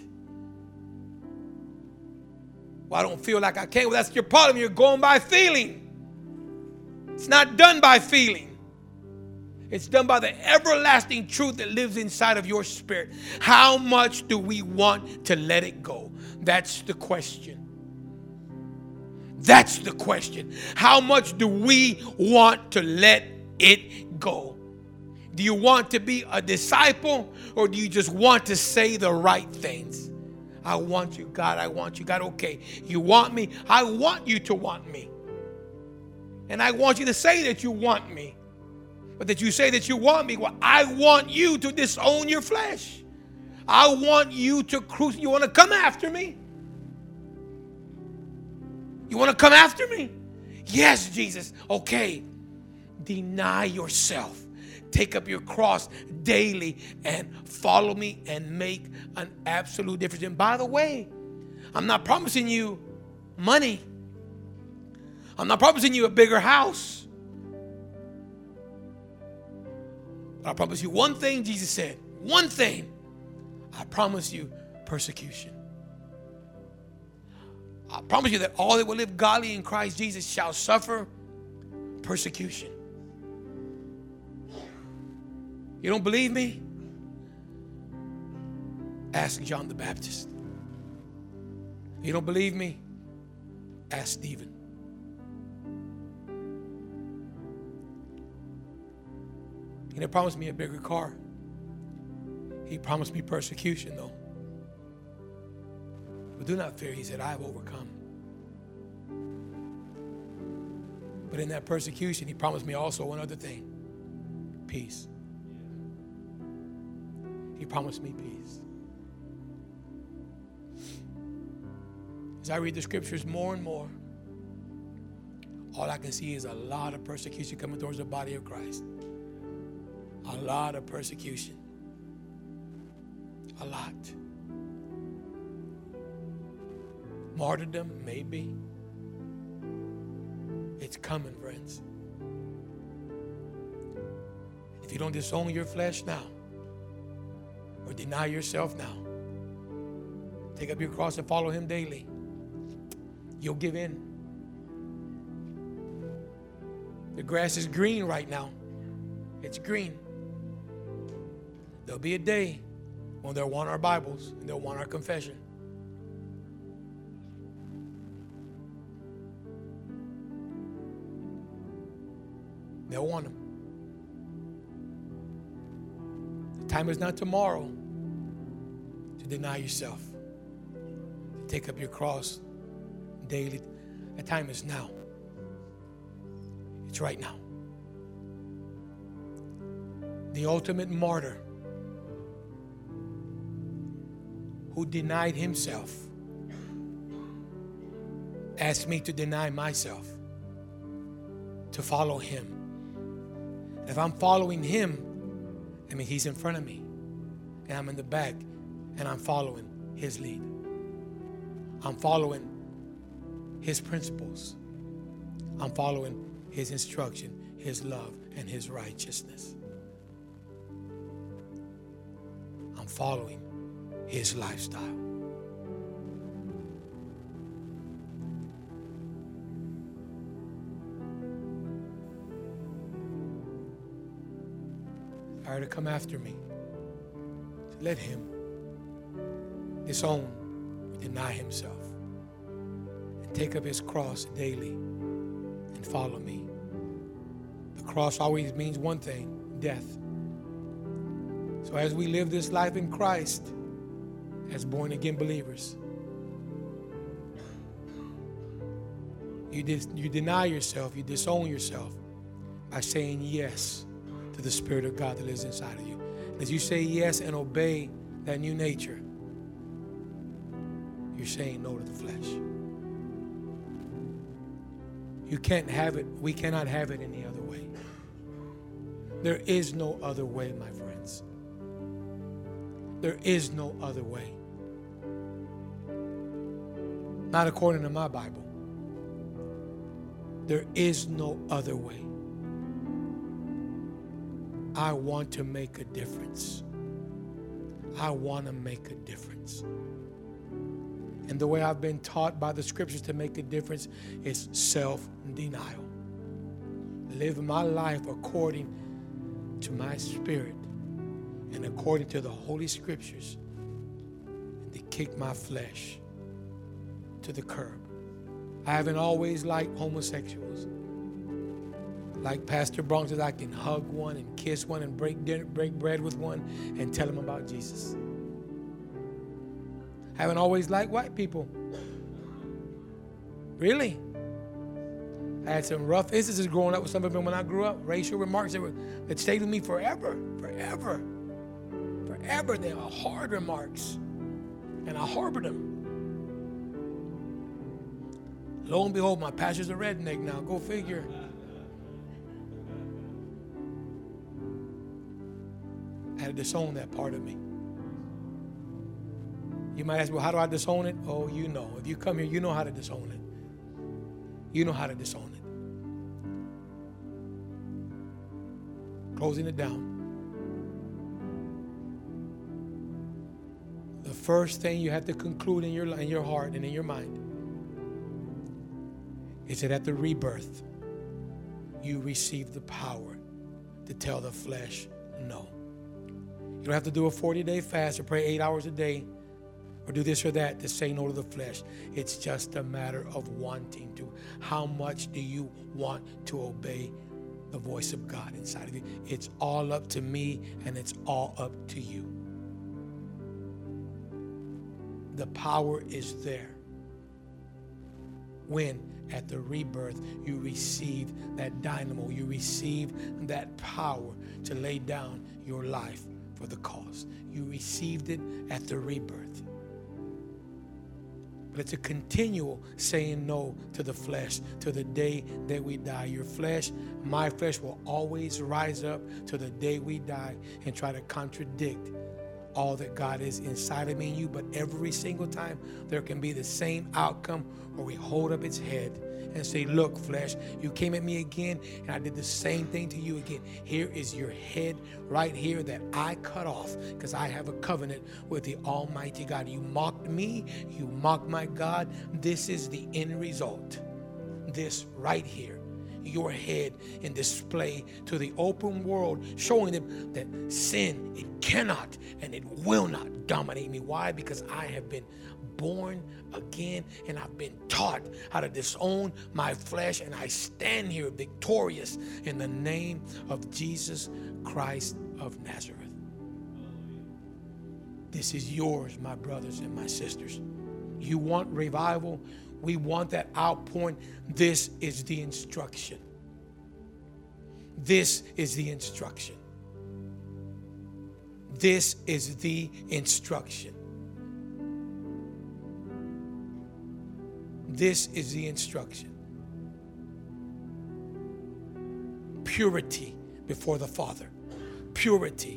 Well, I don't feel like I can. Well, that's your problem. You're going by feeling. It's not done by feeling. It's done by the everlasting truth that lives inside of your spirit. How much do we want to let it go? That's the question. That's the question. How much do we want to let it go? Do you want to be a disciple, or do you just want to say the right things? I want you, God. I want you, God. Okay, you want me? I want you to want me. And I want you to say that you want me. But that you say that you want me, well, I want you to disown your flesh. I want you to crucify. You want to come after me? You want to come after me? Yes, Jesus. Okay. Deny yourself. Take up your cross daily and follow me and make an absolute difference. And by the way, I'm not promising you money. I'm not promising you a bigger house. But I promise you one thing, Jesus said. One thing. I promise you persecution. I promise you that all that will live godly in Christ Jesus shall suffer persecution. You don't believe me? Ask John the Baptist. You don't believe me? Ask Stephen. He didn't promise me a bigger car. He promised me persecution, though. But do not fear, he said, I have overcome. But in that persecution, he promised me also one other thing. Peace. He promised me peace. As I read the scriptures more and more, all I can see is a lot of persecution coming towards the body of Christ. A lot of persecution. A lot. Martyrdom, maybe. It's coming, friends. If you don't disown your flesh now, or deny yourself now, take up your cross and follow him daily, you'll give in. The grass is green right now. It's green. There'll be a day when they'll want our Bibles and they'll want our confession. They'll want them. The time is not tomorrow to deny yourself, to take up your cross daily. The time is now. It's right now. The ultimate martyr who denied himself asked me to deny myself to follow him. If I'm following him, I mean, he's in front of me and I'm in the back and I'm following his lead. I'm following his principles. I'm following his instruction, his love, and his righteousness. I'm following his lifestyle. If I were to come after me, let him disown, deny himself, and take up his cross daily and follow me. The cross always means one thing, death. So as we live this life in Christ, as born-again believers, you, dis- you deny yourself, you disown yourself by saying yes to the Spirit of God that lives inside of you. As you say yes and obey that new nature, you're saying no to the flesh. You can't have it. We cannot have it any other way. There is no other way, my friends. There is no other way. Not according to my Bible. There is no other way. I want to make a difference. I want to make a difference. And the way I've been taught by the scriptures to make a difference is self-denial. Live my life according to my spirit and according to the Holy Scriptures, and to kick my flesh to the curb. I haven't always liked homosexuals. Like Pastor Bronx says, I can hug one and kiss one and break dinner, break bread with one and tell them about Jesus. I haven't always liked white people. Really? I had some rough instances growing up with some of them when I grew up. Racial remarks that, were, that stayed with me forever, forever, forever. They are hard remarks, and I harbored them. Lo and behold, my pastor's a redneck now. Go figure. I had to disown that part of me. You might ask, well, how do I disown it? Oh, you know. If you come here, you know how to disown it. You know how to disown it. Closing it down. The first thing you have to conclude in your, in your heart and in your mind is that at the rebirth, you receive the power to tell the flesh no. You don't have to do a forty-day fast or pray eight hours a day or do this or that to say no to the flesh. It's just a matter of wanting to. How much do you want to obey the voice of God inside of you? It's all up to me, and it's all up to you. The power is there. When at the rebirth you receive that dynamo, you receive that power to lay down your life for the cause. You received it at the rebirth. But it's a continual saying no to the flesh to the day that we die. Your flesh, my flesh, will always rise up to the day we die and try to contradict all that God is inside of me and you. But every single time there can be the same outcome where we hold up its head and say, look, flesh, you came at me again and I did the same thing to you again. Here is your head right here that I cut off because I have a covenant with the Almighty God. You mocked me, you mocked my God. This is the end result. This right here. Your head in display to the open world, showing them that sin, it cannot and it will not dominate me. Why? Because I have been born again and I've been taught how to disown my flesh, and I stand here victorious in the name of Jesus Christ of Nazareth. This is yours, my brothers and my sisters. You want revival? We want that outpouring. This is the instruction. This is the instruction. This is the instruction. This is the instruction. Purity before the Father. Purity.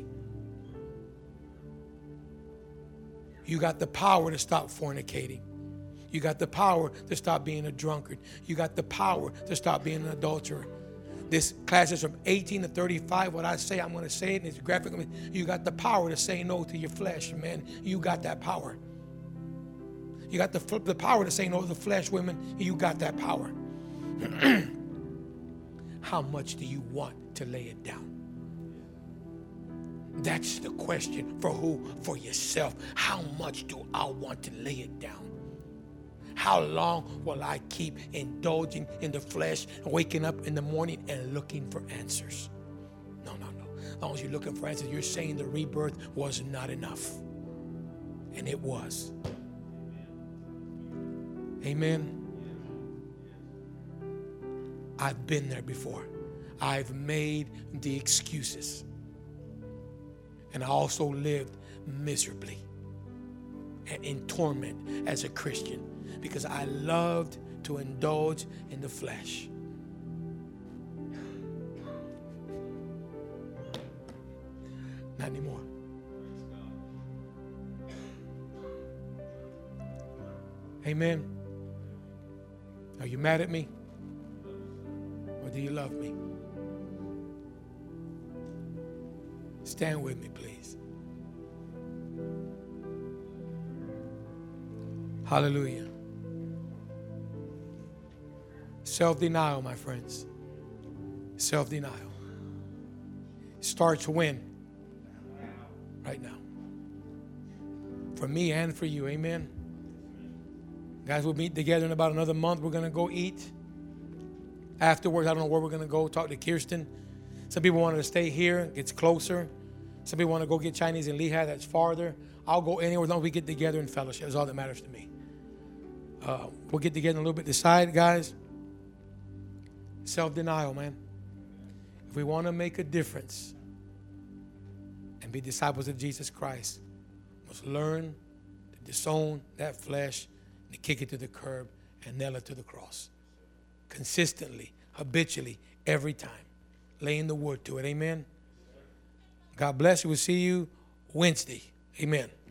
You got the power to stop fornicating. You got the power to stop being a drunkard. You got the power to stop being an adulterer. This class is from eighteen to thirty-five. What I say, I'm going to say it, and it's graphic. You got the power to say no to your flesh, man. You got that power. You got the, the power to say no to the flesh, women. You got that power. How much do you want to lay it down? That's the question. For who? For yourself. How much do I want to lay it down? How long will I keep indulging in the flesh, waking up in the morning and looking for answers? No, no, no. As long as you're looking for answers, you're saying the rebirth was not enough. And it was. Amen. I've been there before. I've made the excuses. And I also lived miserably and in torment as a Christian because I loved to indulge in the flesh. Not anymore. Amen. Are you mad at me? Or do you love me? Stand with me, please. Hallelujah. Self-denial, my friends. Self-denial. Starts when? Right now. For me and for you, amen. Guys, we'll meet together in about another month. We're going to go eat. Afterwards, I don't know where we're going to go. Talk to Kirsten. Some people wanted to stay here. It's closer. Some people want to go get Chinese in Lehigh. That's farther. I'll go anywhere as long as we get together in fellowship. That's all that matters to me. Uh, we'll get together in a little bit. Decide, guys. Self-denial, man. If we want to make a difference and be disciples of Jesus Christ, we must learn to disown that flesh and to kick it to the curb and nail it to the cross. Consistently, habitually, every time. Laying the wood to it. Amen. God bless you. We'll see you Wednesday. Amen.